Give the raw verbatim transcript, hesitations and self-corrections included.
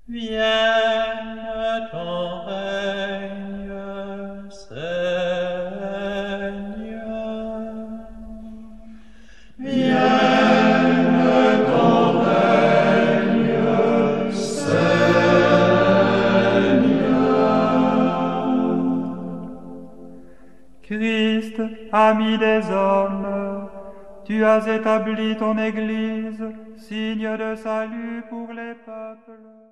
Vienne ton règne, Seigneur. Vienne ton règne, Seigneur. Christ, ami des hommes, tu as établi ton Église, signe de salut pour les peuples.